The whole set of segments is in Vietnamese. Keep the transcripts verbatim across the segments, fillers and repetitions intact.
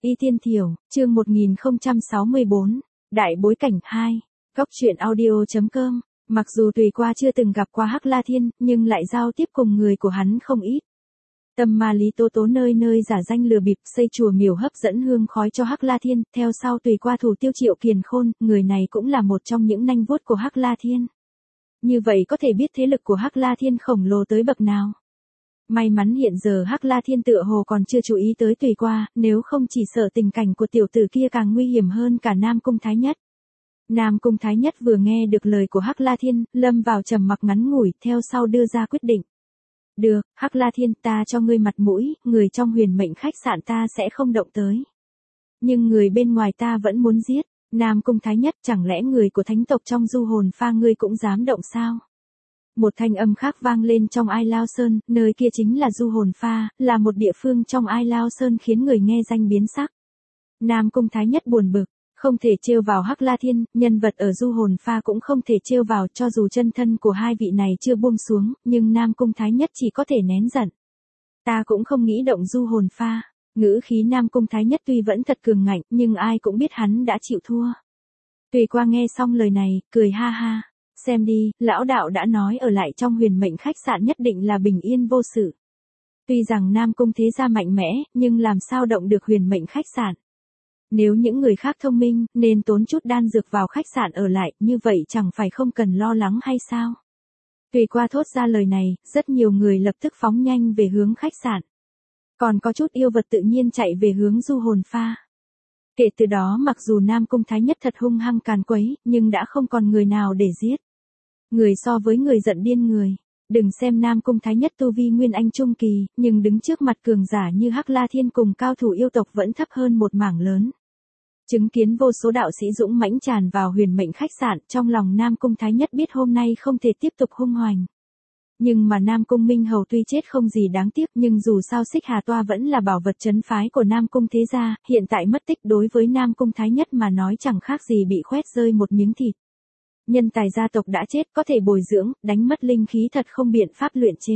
Y Tiên Thiểu, chương một nghìn không trăm sáu mươi bốn, Đại bối cảnh hai, Góc truyện audio.com. Mặc dù Tùy Qua chưa từng gặp qua Hắc La Thiên, nhưng lại giao tiếp cùng người của hắn không ít. Tâm ma Lý Tố Tố nơi nơi giả danh lừa bịp, xây chùa miểu hấp dẫn hương khói cho Hắc La Thiên, theo sau Tùy Qua thủ tiêu Triệu Kiền Khôn, người này cũng là một trong những nanh vuốt của Hắc La Thiên. Như vậy có thể biết thế lực của Hắc La Thiên khổng lồ tới bậc nào. May mắn hiện giờ Hắc La Thiên tựa hồ còn chưa chú ý tới Tùy Qua, nếu không chỉ sợ tình cảnh của tiểu tử kia càng nguy hiểm hơn cả Nam Cung Thái Nhất. Nam Cung Thái Nhất vừa nghe được lời của Hắc La Thiên, lâm vào trầm mặc ngắn ngủi, theo sau đưa ra quyết định. Được, Hắc La Thiên, ta cho ngươi mặt mũi, người trong Huyền Mệnh khách sạn ta sẽ không động tới. Nhưng người bên ngoài ta vẫn muốn giết. Nam Cung Thái Nhất, chẳng lẽ người của thánh tộc trong Du Hồn Pha ngươi cũng dám động sao? Một thanh âm khác vang lên trong Ai Lao Sơn, nơi kia chính là Du Hồn Pha, là một địa phương trong Ai Lao Sơn khiến người nghe danh biến sắc. Nam Cung Thái Nhất buồn bực, không thể trêu vào Hắc La Thiên, nhân vật ở Du Hồn Pha cũng không thể trêu vào, cho dù chân thân của hai vị này chưa buông xuống, nhưng Nam Cung Thái Nhất chỉ có thể nén giận. Ta cũng không nghĩ động Du Hồn Pha. Ngữ khí Nam Cung Thái Nhất tuy vẫn thật cường ngạnh, nhưng ai cũng biết hắn đã chịu thua. Tùy Qua nghe xong lời này, cười ha ha. Xem đi, lão đạo đã nói ở lại trong Huyền Mệnh khách sạn nhất định là bình yên vô sự. Tuy rằng Nam Cung thế gia mạnh mẽ, nhưng làm sao động được Huyền Mệnh khách sạn. Nếu những người khác thông minh, nên tốn chút đan dược vào khách sạn ở lại, như vậy chẳng phải không cần lo lắng hay sao? Tùy Qua thốt ra lời này, rất nhiều người lập tức phóng nhanh về hướng khách sạn. Còn có chút yêu vật tự nhiên chạy về hướng Du Hồn Pha. Kể từ đó mặc dù Nam Cung Thái Nhất thật hung hăng càn quấy, nhưng đã không còn người nào để giết. Người so với người giận điên người. Đừng xem Nam Cung Thái Nhất tu vi nguyên anh trung kỳ, nhưng đứng trước mặt cường giả như Hắc La Thiên cùng cao thủ yêu tộc vẫn thấp hơn một mảng lớn. Chứng kiến vô số đạo sĩ dũng mãnh tràn vào Huyền Mệnh khách sạn, trong lòng Nam Cung Thái Nhất biết hôm nay không thể tiếp tục hung hoành. Nhưng mà Nam Cung Minh Hầu tuy chết không gì đáng tiếc, nhưng dù sao Xích Hà Toa vẫn là bảo vật trấn phái của Nam Cung thế gia, hiện tại mất tích đối với Nam Cung Thái Nhất mà nói chẳng khác gì bị khoét rơi một miếng thịt. Nhân tài gia tộc đã chết, có thể bồi dưỡng, đánh mất linh khí thật không biện pháp luyện chế.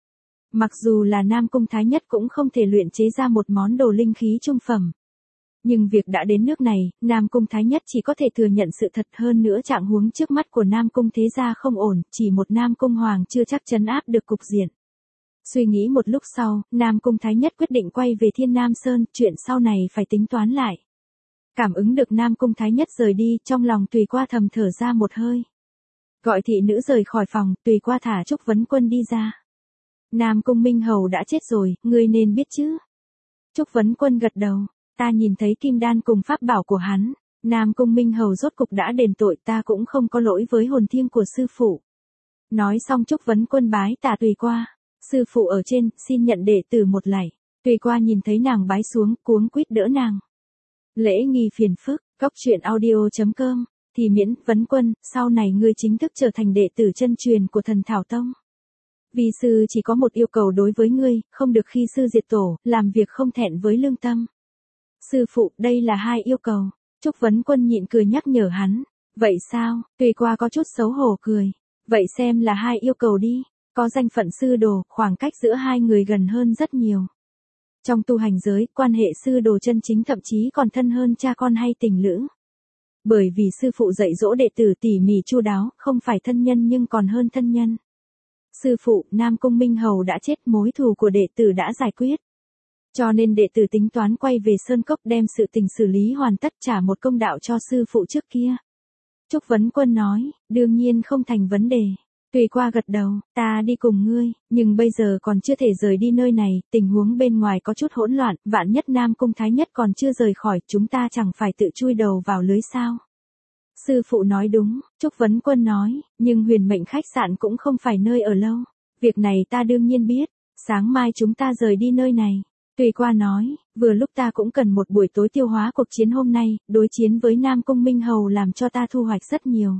Mặc dù là Nam Cung Thái Nhất cũng không thể luyện chế ra một món đồ linh khí trung phẩm. Nhưng việc đã đến nước này, Nam Cung Thái Nhất chỉ có thể thừa nhận sự thật, hơn nữa trạng huống trước mắt của Nam Cung thế gia không ổn, chỉ một Nam Cung Hoàng chưa chắc trấn áp được cục diện. Suy nghĩ một lúc sau, Nam Cung Thái Nhất quyết định quay về Thiên Nam Sơn, chuyện sau này phải tính toán lại. Cảm ứng được Nam Cung Thái Nhất rời đi, trong lòng Tùy Qua thầm thở ra một hơi. Gọi thị nữ rời khỏi phòng, Tùy Qua thả Trúc Vấn Quân đi ra. Nam Cung Minh Hầu đã chết rồi, ngươi nên biết chứ. Trúc Vấn Quân gật đầu. Ta nhìn thấy kim đan cùng pháp bảo của hắn, Nam Cung Minh Hầu rốt cục đã đền tội, ta cũng không có lỗi với hồn thiêng của sư phụ. Nói xong Trúc Vấn Quân bái tạ Tùy Qua, sư phụ ở trên, xin nhận đệ tử một lạy. Tùy Qua nhìn thấy nàng bái xuống, cuống quýt đỡ nàng. Lễ nghi phiền phức, Góc truyện audio.com, thì miễn, Vấn Quân, sau này ngươi chính thức trở thành đệ tử chân truyền của Thần Thảo Tông. Vì sư chỉ có một yêu cầu đối với ngươi, không được khi sư diệt tổ, làm việc không thẹn với lương tâm. Sư phụ, đây là hai yêu cầu. Trúc Vấn Quân nhịn cười nhắc nhở hắn. Vậy sao? Tùy Qua có chút xấu hổ cười. Vậy xem là hai yêu cầu đi. Có danh phận sư đồ, khoảng cách giữa hai người gần hơn rất nhiều. Trong tu hành giới, quan hệ sư đồ chân chính thậm chí còn thân hơn cha con hay tình lữ. Bởi vì sư phụ dạy dỗ đệ tử tỉ mỉ chu đáo, không phải thân nhân nhưng còn hơn thân nhân. Sư phụ, Nam Cung Minh Hầu đã chết, mối thù của đệ tử đã giải quyết. Cho nên đệ tử tính toán quay về Sơn Cốc đem sự tình xử lý hoàn tất, trả một công đạo cho sư phụ trước kia. Trúc Vấn Quân nói, đương nhiên không thành vấn đề. Tùy Qua gật đầu, ta đi cùng ngươi, nhưng bây giờ còn chưa thể rời đi nơi này, tình huống bên ngoài có chút hỗn loạn, vạn nhất Nam Cung Thái Nhất còn chưa rời khỏi, chúng ta chẳng phải tự chui đầu vào lưới sao. Sư phụ nói đúng, Trúc Vấn Quân nói, nhưng Huyền Mệnh khách sạn cũng không phải nơi ở lâu. Việc này ta đương nhiên biết, sáng mai chúng ta rời đi nơi này. Tùy Qua nói, vừa lúc ta cũng cần một buổi tối tiêu hóa cuộc chiến hôm nay, đối chiến với Nam Cung Minh Hầu làm cho ta thu hoạch rất nhiều.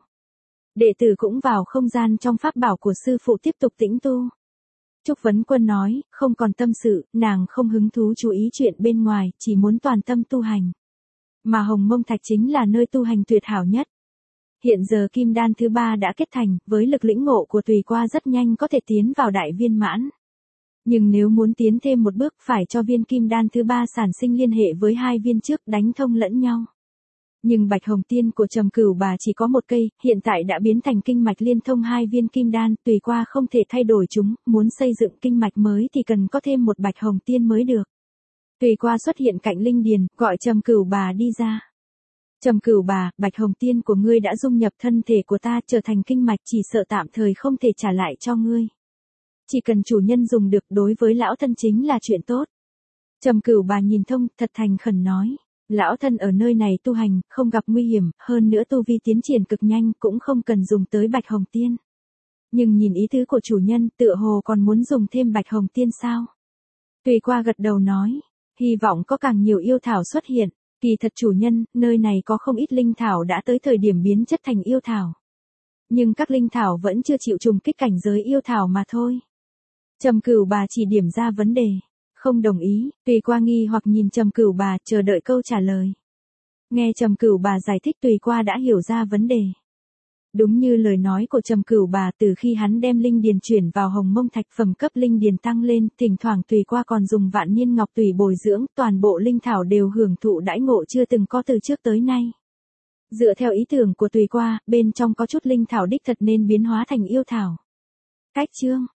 Đệ tử cũng vào không gian trong pháp bảo của sư phụ tiếp tục tĩnh tu. Trúc Vấn Quân nói, không còn tâm sự, nàng không hứng thú chú ý chuyện bên ngoài, chỉ muốn toàn tâm tu hành. Mà Hồng Mông Thạch chính là nơi tu hành tuyệt hảo nhất. Hiện giờ kim đan thứ ba đã kết thành, với lực lĩnh ngộ của Tùy Qua rất nhanh có thể tiến vào đại viên mãn. Nhưng nếu muốn tiến thêm một bước phải cho viên kim đan thứ ba sản sinh liên hệ với hai viên trước đánh thông lẫn nhau. Nhưng bạch hồng tiên của Trầm Cửu Bà chỉ có một cây, hiện tại đã biến thành kinh mạch liên thông hai viên kim đan, tùy qua không thể thay đổi chúng, muốn xây dựng kinh mạch mới thì cần có thêm một bạch hồng tiên mới được. Tùy qua xuất hiện cạnh linh điền, gọi Trầm Cửu Bà đi ra. Trầm Cửu Bà, bạch hồng tiên của ngươi đã dung nhập thân thể của ta trở thành kinh mạch, chỉ sợ tạm thời không thể trả lại cho ngươi. Chỉ cần chủ nhân dùng được, đối với lão thân chính là chuyện tốt. Trầm Cửu Bà nhìn thông, thật thành khẩn nói. Lão thân ở nơi này tu hành, không gặp nguy hiểm, hơn nữa tu vi tiến triển cực nhanh, cũng không cần dùng tới bạch hồng tiên. Nhưng nhìn ý tứ của chủ nhân, tựa hồ còn muốn dùng thêm bạch hồng tiên sao? Tùy qua gật đầu nói, hy vọng có càng nhiều yêu thảo xuất hiện. Kỳ thật chủ nhân, nơi này có không ít linh thảo đã tới thời điểm biến chất thành yêu thảo. Nhưng các linh thảo vẫn chưa chịu trùng kích cảnh giới yêu thảo mà thôi. Trầm Cửu Bà chỉ điểm ra vấn đề. Không đồng ý, Tùy qua nghi hoặc nhìn Trầm Cửu Bà, chờ đợi câu trả lời. Nghe Trầm Cửu Bà giải thích, Tùy qua đã hiểu ra vấn đề. Đúng như lời nói của Trầm Cửu Bà, từ khi hắn đem linh điền chuyển vào Hồng Mông Thạch, phẩm cấp linh điền tăng lên, thỉnh thoảng Tùy qua còn dùng vạn niên ngọc tùy bồi dưỡng, toàn bộ linh thảo đều hưởng thụ đãi ngộ chưa từng có từ trước tới nay. Dựa theo ý tưởng của Tùy qua, bên trong có chút linh thảo đích thật nên biến hóa thành yêu thảo. Cách chương